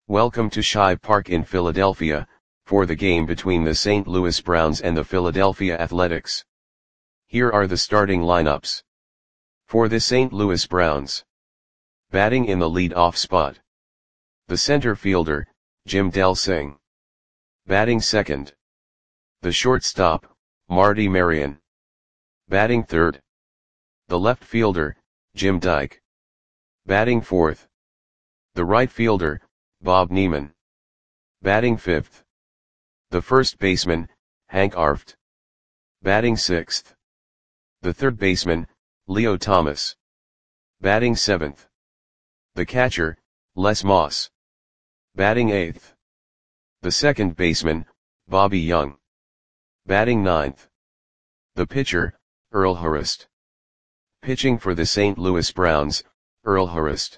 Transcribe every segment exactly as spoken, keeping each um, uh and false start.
Welcome to Shive Park in Philadelphia, for the game between the Saint Louis Browns and the Philadelphia Athletics. Here are the starting lineups. For the Saint Louis Browns. Batting in the lead-off spot. The center fielder, Jim Delsing. Batting second. The shortstop, Marty Marion. Batting third. The left fielder, Jim Dyke. Batting fourth. The right fielder, Bob Neiman. Batting fifth. The first baseman, Hank Arft. Batting sixth. The third baseman, Leo Thomas. Batting seventh. The catcher, Les Moss. Batting eighth. The second baseman, Bobby Young. Batting ninth. The pitcher, Earl Hurst. Pitching for the Saint Louis Browns, Earl Hurst.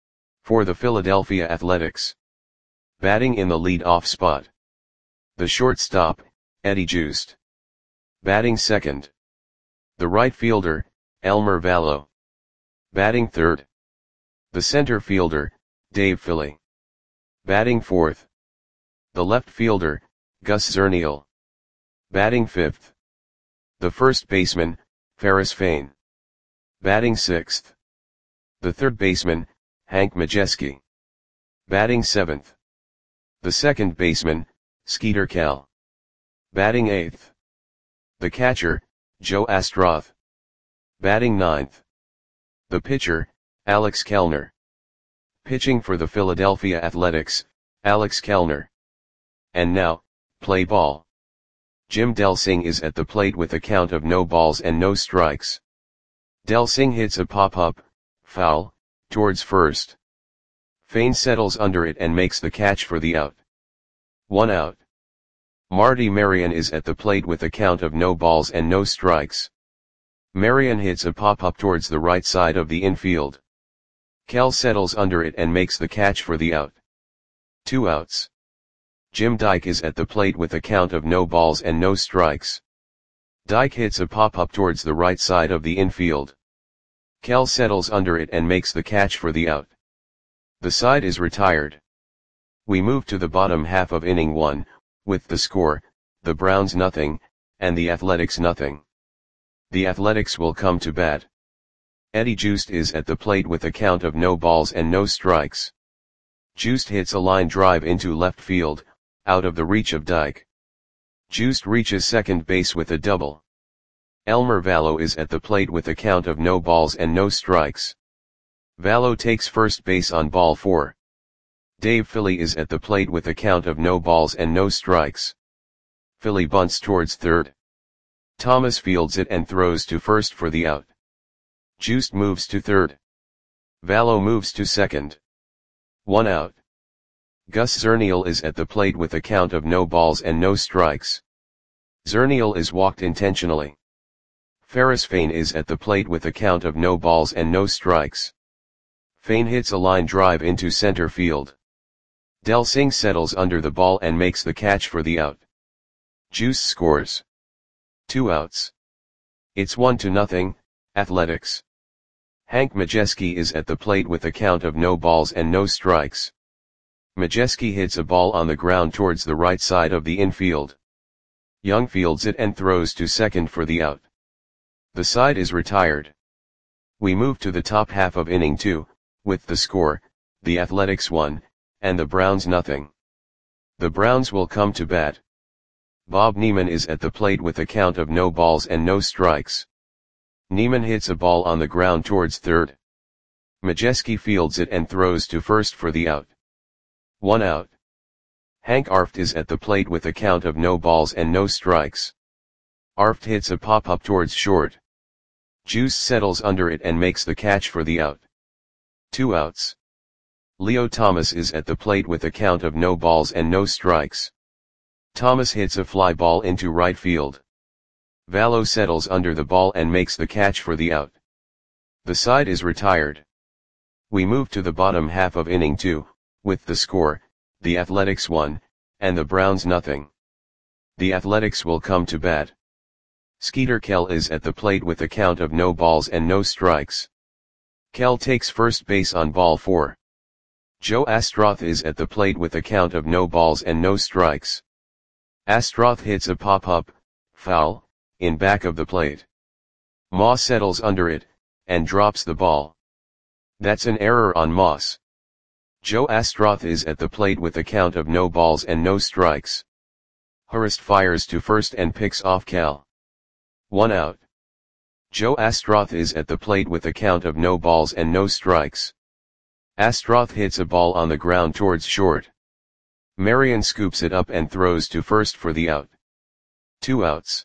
For the Philadelphia Athletics. Batting in the lead-off spot. The shortstop, Eddie Joost. Batting second. The right fielder, Elmer Vallow. Batting third. The center fielder, Dave Philly. Batting fourth. The left fielder, Gus Zernial. Batting fifth. The first baseman, Ferris Fain. Batting sixth. The third baseman, Hank Majeski. Batting seventh. The second baseman, Skeeter Kell. Batting eighth. The catcher, Joe Astroth. Batting ninth. The pitcher, Alex Kellner. Pitching for the Philadelphia Athletics, Alex Kellner. And now, play ball. Jim Delsing is at the plate with a count of no balls and no strikes. Delsing hits a pop-up, foul, towards first. Fain settles under it and makes the catch for the out. One out. Marty Marion is at the plate with a count of no balls and no strikes. Marion hits a pop-up towards the right side of the infield. Kell settles under it and makes the catch for the out. Two outs. Jim Dyke is at the plate with a count of no balls and no strikes. Dyke hits a pop-up towards the right side of the infield. Kell settles under it and makes the catch for the out. The side is retired. We move to the bottom half of inning one, with the score, the Browns nothing, and the Athletics nothing. The Athletics will come to bat. Eddie Joost is at the plate with a count of no balls and no strikes. Joost hits a line drive into left field, out of the reach of Dyke. Joost reaches second base with a double. Elmer Vallow is at the plate with a count of no balls and no strikes. Vallow takes first base on ball four. Dave Philly is at the plate with a count of no balls and no strikes. Philly bunts towards third. Thomas fields it and throws to first for the out. Joost moves to third. Vallow moves to second. One out. Gus Zernial is at the plate with a count of no balls and no strikes. Zernial is walked intentionally. Ferris Fain is at the plate with a count of no balls and no strikes. Fain hits a line drive into center field. Delsing settles under the ball and makes the catch for the out. Joost scores. Two outs. It's one to nothing, Athletics. Hank Majeski is at the plate with a count of no balls and no strikes. Majeski hits a ball on the ground towards the right side of the infield. Young fields it and throws to second for the out. The side is retired. We move to the top half of inning two, with the score, the Athletics one, and the Browns nothing. The Browns will come to bat. Bob Neiman is at the plate with a count of no balls and no strikes. Neiman hits a ball on the ground towards third. Majeski fields it and throws to first for the out. One out. Hank Arft is at the plate with a count of no balls and no strikes. Arft hits a pop-up towards short. Joost settles under it and makes the catch for the out. Two outs. Leo Thomas is at the plate with a count of no balls and no strikes. Thomas hits a fly ball into right field. Vallow settles under the ball and makes the catch for the out. The side is retired. We move to the bottom half of inning two, with the score, the Athletics one, and the Browns nothing. The Athletics will come to bat. Skeeter Kell is at the plate with a count of no balls and no strikes. Kell takes first base on ball four. Joe Astroth is at the plate with a count of no balls and no strikes. Astroth hits a pop-up, foul, in back of the plate. Moss settles under it, and drops the ball. That's an error on Moss. Joe Astroth is at the plate with a count of no balls and no strikes. Hurst fires to first and picks off Cal. One out. Joe Astroth is at the plate with a count of no balls and no strikes. Astroth hits a ball on the ground towards short. Marion scoops it up and throws to first for the out. Two outs.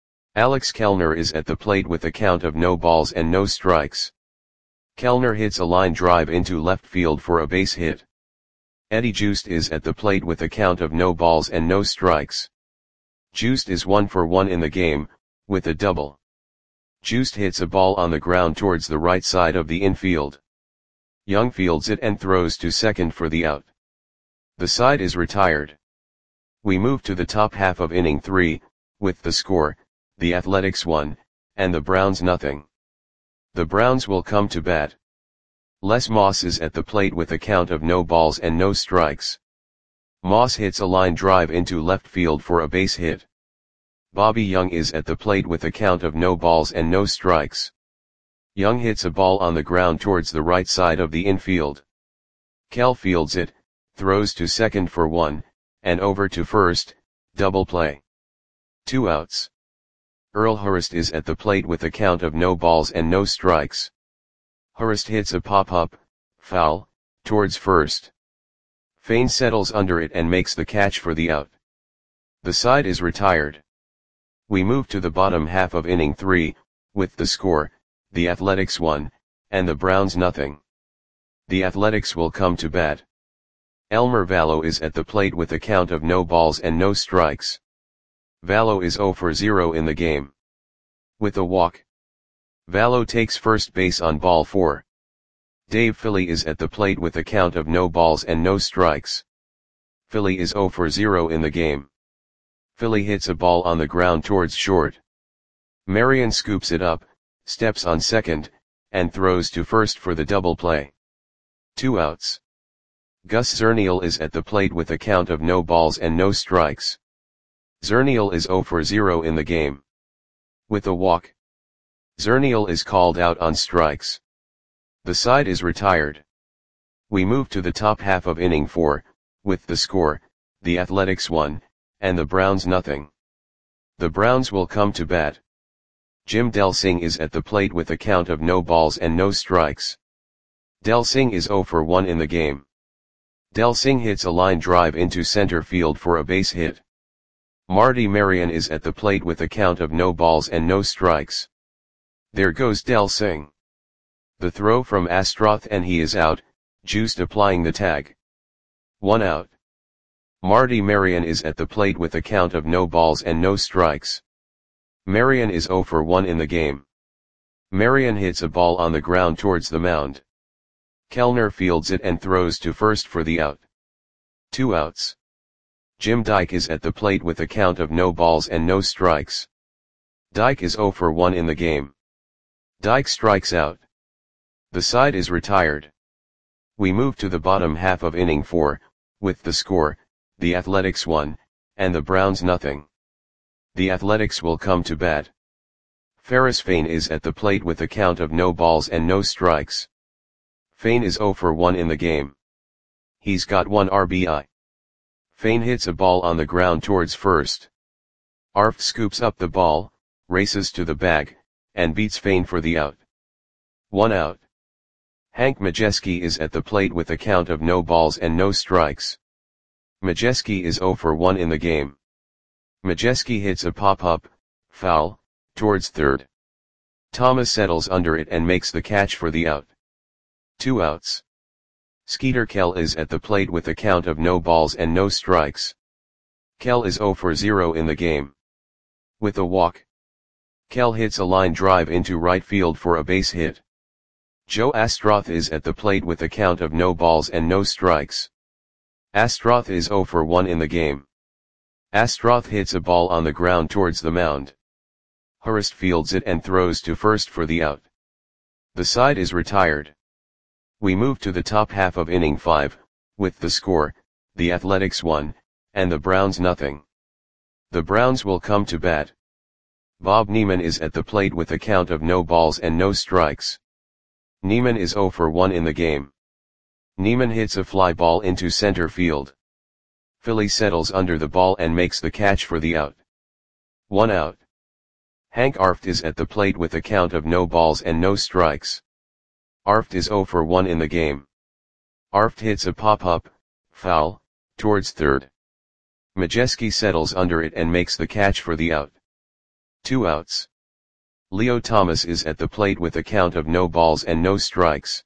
Alex Kellner is at the plate with a count of no balls and no strikes. Kellner hits a line drive into left field for a base hit. Eddie Joost is at the plate with a count of no balls and no strikes. Joost is one for one in the game, with a double. Joost hits a ball on the ground towards the right side of the infield. Young fields it and throws to second for the out. The side is retired. We move to the top half of inning three, with the score, the Athletics one, and the Browns nothing. The Browns will come to bat. Les Moss is at the plate with a count of no balls and no strikes. Moss hits a line drive into left field for a base hit. Bobby Young is at the plate with a count of no balls and no strikes. Young hits a ball on the ground towards the right side of the infield. Cal fields it, throws to second for one, and over to first, double play. Two outs. Earl Hurst is at the plate with a count of no balls and no strikes. Hurst hits a pop-up, foul, towards first. Fain settles under it and makes the catch for the out. The side is retired. We move to the bottom half of inning three, with the score, the Athletics one, and the Browns nothing. The Athletics will come to bat. Elmer Vallow is at the plate with a count of no balls and no strikes. Vallow is zero for zero in the game. With a walk. Vallow takes first base on ball four. Dave Philly is at the plate with a count of no balls and no strikes. Philly is zero for zero in the game. Philly hits a ball on the ground towards short. Marion scoops it up, steps on second, and throws to first for the double play. Two outs. Gus Zernial is at the plate with a count of no balls and no strikes. Zernial is zero for zero in the game. With a walk. Zernial is called out on strikes. The side is retired. We move to the top half of inning four, with the score, the Athletics one, and the Browns nothing. The Browns will come to bat. Jim Delsing is at the plate with a count of no balls and no strikes. Delsing is zero for one in the game. Delsing hits a line drive into center field for a base hit. Marty Marion is at the plate with a count of no balls and no strikes. There goes Delsing. The throw from Astroth and he is out, Joost applying the tag. One out. Marty Marion is at the plate with a count of no balls and no strikes. Marion is zero for one in the game. Marion hits a ball on the ground towards the mound. Kellner fields it and throws to first for the out. Two outs. Jim Dyke is at the plate with a count of no balls and no strikes. Dyke is zero for one in the game. Dyke strikes out. The side is retired. We move to the bottom half of inning four, with the score, the Athletics one, and the Browns nothing. The Athletics will come to bat. Ferris Fain is at the plate with a count of no balls and no strikes. Fain is zero for one in the game. He's got one R B I. Fain hits a ball on the ground towards first. Arf scoops up the ball, races to the bag, and beats Fain for the out. One out. Hank Majeski is at the plate with a count of no balls and no strikes. Majeski is zero for one in the game. Majeski hits a pop-up, foul, towards third. Thomas settles under it and makes the catch for the out. Two outs. Skeeter Kell is at the plate with a count of no balls and no strikes. Kell is zero for zero in the game. With a walk. Kell hits a line drive into right field for a base hit. Joe Astroth is at the plate with a count of no balls and no strikes. Astroth is zero for one in the game. Astroth hits a ball on the ground towards the mound. Hurst fields it and throws to first for the out. The side is retired. We move to the top half of inning five, with the score, the Athletics one, and the Browns nothing. The Browns will come to bat. Bob Neiman is at the plate with a count of no balls and no strikes. Neiman is oh for one in the game. Neiman hits a fly ball into center field. Philly settles under the ball and makes the catch for the out. One out. Hank Arft is at the plate with a count of no balls and no strikes. Arft is oh for one in the game. Arft hits a pop-up, foul, towards third. Majewski settles under it and makes the catch for the out. Two outs. Leo Thomas is at the plate with a count of no balls and no strikes.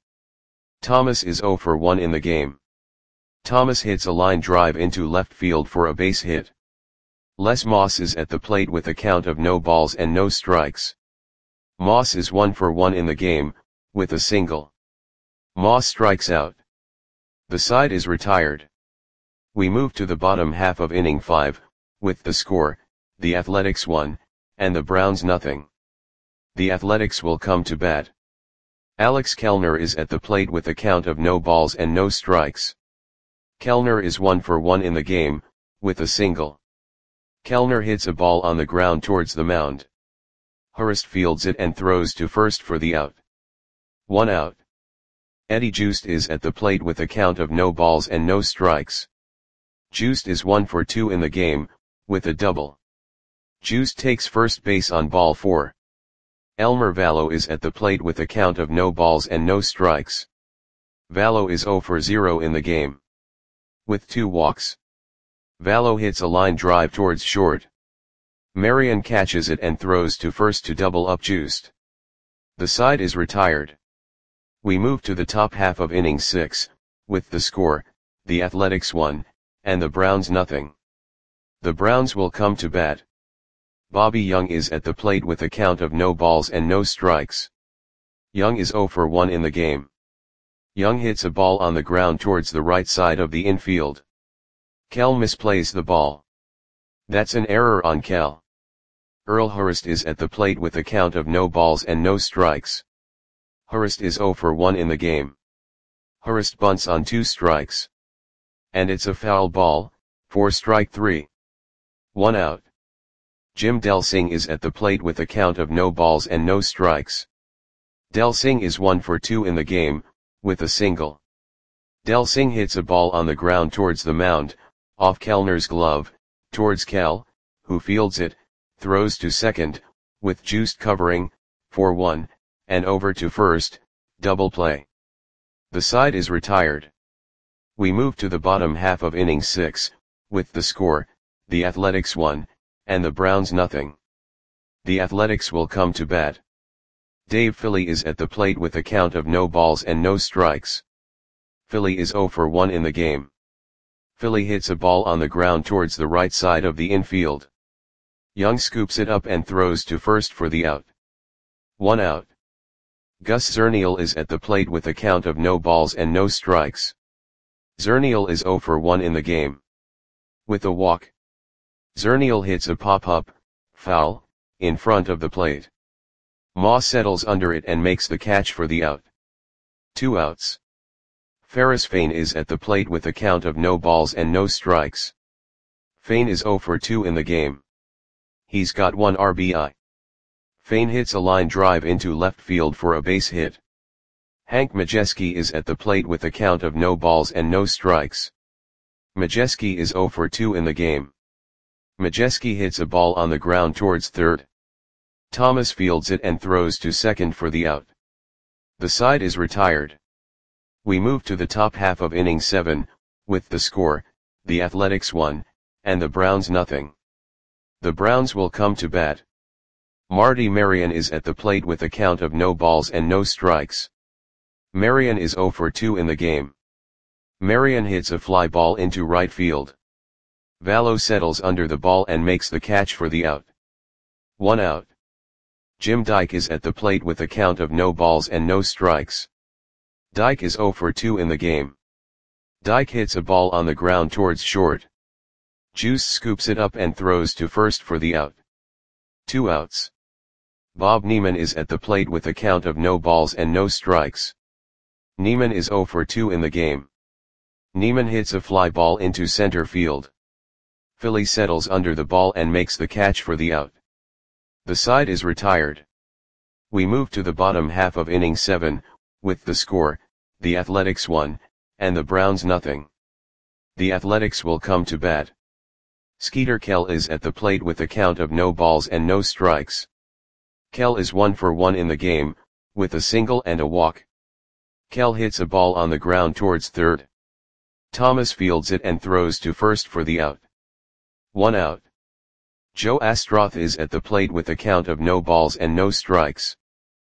Thomas is oh for one in the game. Thomas hits a line drive into left field for a base hit. Les Moss is at the plate with a count of no balls and no strikes. Moss is one for one in the game, with a single. Moss strikes out. The side is retired. We move to the bottom half of inning five, with the score, the Athletics one, and the Browns nothing. The Athletics will come to bat. Alex Kellner is at the plate with a count of no balls and no strikes. Kellner is one for one in the game, with a single. Kellner hits a ball on the ground towards the mound. Hurst fields it and throws to first for the out. One out. Eddie Joost is at the plate with a count of no balls and no strikes. Joost is one for two in the game, with a double. Joost takes first base on ball four. Elmer Vallow is at the plate with a count of no balls and no strikes. Vallow is oh for zero in the game. With two walks. Vallow hits a line drive towards short. Marion catches it and throws to first to double up Joost. The side is retired. We move to the top half of inning six, with the score, the Athletics one, and the Browns nothing. The Browns will come to bat. Bobby Young is at the plate with a count of no balls and no strikes. Young is oh for one in the game. Young hits a ball on the ground towards the right side of the infield. Kell misplays the ball. That's an error on Kell. Earl Hurst is at the plate with a count of no balls and no strikes. Hurst is oh for one in the game. Hurst bunts on two strikes. And it's a foul ball, for strike three. One out. Jim Delsing is at the plate with a count of no balls and no strikes. Delsing is one for two in the game, with a single. Delsing hits a ball on the ground towards the mound, off Kellner's glove, towards Kell, who fields it, throws to second, with Joost covering, for one, and over to first, double play. The side is retired. We move to the bottom half of inning six, with the score, the Athletics one, and the Browns nothing. The Athletics will come to bat. Dave Philly is at the plate with a count of no balls and no strikes. Philly is oh for one in the game. Philly hits a ball on the ground towards the right side of the infield. Young scoops it up and throws to first for the out. One out. Gus Zernial is at the plate with a count of no balls and no strikes. Zernial is oh for one in the game. With a walk. Zernial hits a pop-up, foul, in front of the plate. Moss settles under it and makes the catch for the out. Two outs. Ferris Fain is at the plate with a count of no balls and no strikes. Fain is oh for two in the game. He's got one R B I. Fain hits a line drive into left field for a base hit. Hank Majewski is at the plate with a count of no balls and no strikes. Majewski is oh for two in the game. Majewski hits a ball on the ground towards third. Thomas fields it and throws to second for the out. The side is retired. We move to the top half of inning seven, with the score, the Athletics one, and the Browns nothing. The Browns will come to bat. Marty Marion is at the plate with a count of no balls and no strikes. Marion is oh for two in the game. Marion hits a fly ball into right field. Vallow settles under the ball and makes the catch for the out. One out. Jim Dyke is at the plate with a count of no balls and no strikes. Dyke is oh for two in the game. Dyke hits a ball on the ground towards short. Juice scoops it up and throws to first for the out. Two outs. Bob Neiman is at the plate with a count of no balls and no strikes. Neiman is zero for two in the game. Neiman hits a fly ball into center field. Philly settles under the ball and makes the catch for the out. The side is retired. We move to the bottom half of inning seven, with the score, the Athletics one, and the Browns nothing. The Athletics will come to bat. Skeeter Kell is at the plate with a count of no balls and no strikes. Kell is one for one in the game, with a single and a walk. Kell hits a ball on the ground towards third. Thomas fields it and throws to first for the out. One out. Joe Astroth is at the plate with a count of no balls and no strikes.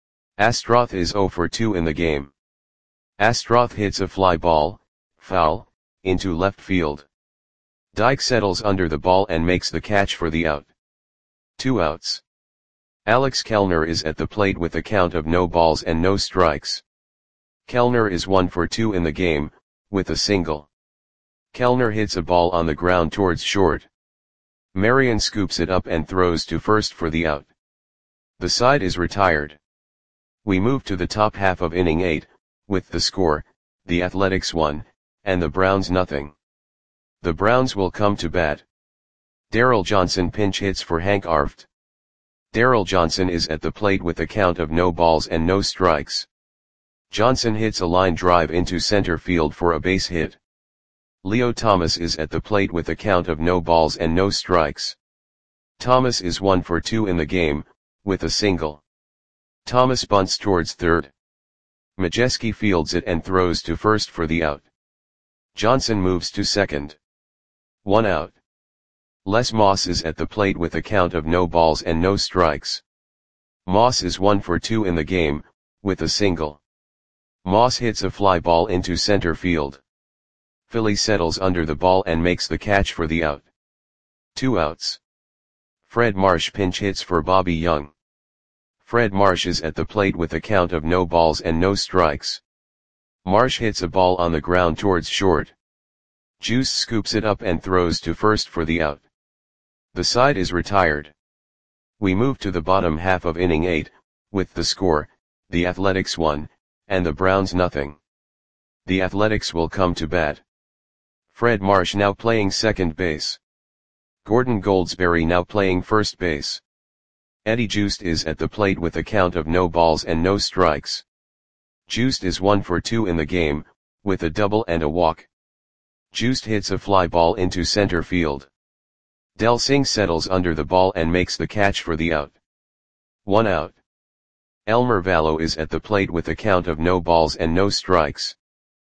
Astroth is zero for two in the game. Astroth hits a fly ball, foul, into left field. Dyke settles under the ball and makes the catch for the out. Two outs. Alex Kellner is at the plate with a count of no balls and no strikes. Kellner is one for two in the game, with a single. Kellner hits a ball on the ground towards short. Marion scoops it up and throws to first for the out. The side is retired. We move to the top half of inning eight, with the score, the Athletics one, and the Browns nothing. The Browns will come to bat. Darryl Johnson pinch hits for Hank Arft. Darryl Johnson is at the plate with a count of no balls and no strikes. Johnson hits a line drive into center field for a base hit. Leo Thomas is at the plate with a count of no balls and no strikes. Thomas is one for two in the game, with a single. Thomas bunts towards third. Majeski fields it and throws to first for the out. Johnson moves to second. One out. Les Moss is at the plate with a count of no balls and no strikes. Moss is one for two in the game, with a single. Moss hits a fly ball into center field. Philly settles under the ball and makes the catch for the out. Two outs. Fred Marsh pinch hits for Bobby Young. Fred Marsh is at the plate with a count of no balls and no strikes. Marsh hits a ball on the ground towards short. Juice scoops it up and throws to first for the out. The side is retired. We move to the bottom half of inning eight, with the score, the Athletics one, and the Browns nothing. The Athletics will come to bat. Fred Marsh now playing second base. Gordon Goldsberry now playing first base. Eddie Juiced is at the plate with a count of no balls and no strikes. Juiced is one for two in the game, with a double and a walk. Juiced hits a fly ball into center field. Del Singh settles under the ball and makes the catch for the out. One out. Elmer Vallow is at the plate with a count of no balls and no strikes.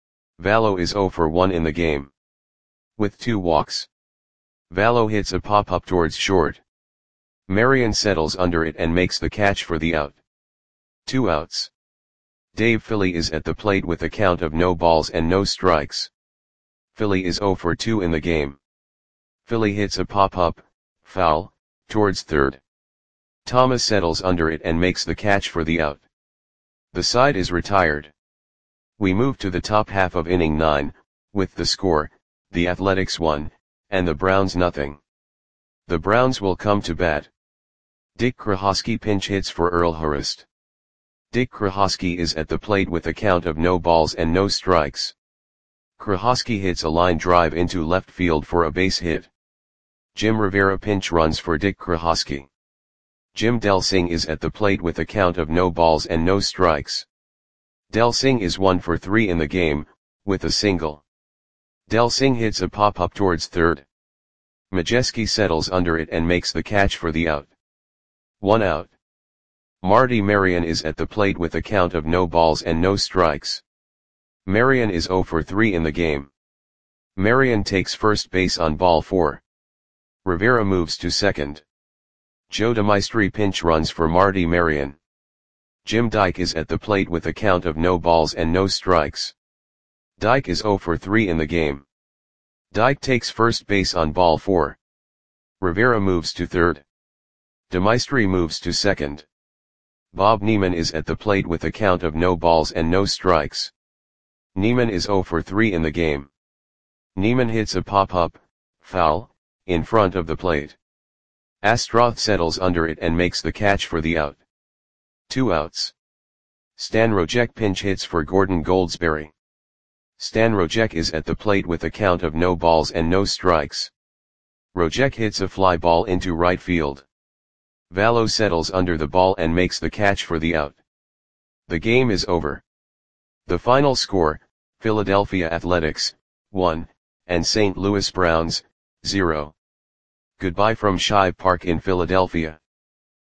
Vallow is zero for one in the game. With two walks. Vallow hits a pop-up towards short. Marion settles under it and makes the catch for the out. Two outs. Dave Philly is at the plate with a count of no balls and no strikes. Philly is zero for two in the game. Philly hits a pop-up, foul, towards third. Thomas settles under it and makes the catch for the out. The side is retired. We move to the top half of inning nine, with the score, the Athletics one, and the Browns nothing. The Browns will come to bat. Dick Krahosky pinch hits for Earl Hurst. Dick Krahosky is at the plate with a count of no balls and no strikes. Krahosky hits a line drive into left field for a base hit. Jim Rivera pinch runs for Dick Krahosky. Jim Del Singh is at the plate with a count of no balls and no strikes. Del Singh is one for three in the game, with a single. Del Singh hits a pop-up towards third. Majeski settles under it and makes the catch for the out. One out. Marty Marion is at the plate with a count of no balls and no strikes. Marion is zero for three in the game. Marion takes first base on ball four. Rivera moves to second. Joe DeMaestri pinch runs for Marty Marion. Jim Dyke is at the plate with a count of no balls and no strikes. Dyke is zero for three in the game. Dyke takes first base on ball four. Rivera moves to third. DeMaestri moves to second. Bob Neiman is at the plate with a count of no balls and no strikes. Neiman is zero for three in the game. Neiman hits a pop-up, foul, in front of the plate. Astroth settles under it and makes the catch for the out. Two outs. Stan Rojek pinch hits for Gordon Goldsberry. Stan Rojek is at the plate with a count of no balls and no strikes. Rojek hits a fly ball into right field. Valo settles under the ball and makes the catch for the out. The game is over. The final score, Philadelphia Athletics, one, and Saint Louis Browns, zero. Goodbye from Shibe Park in Philadelphia.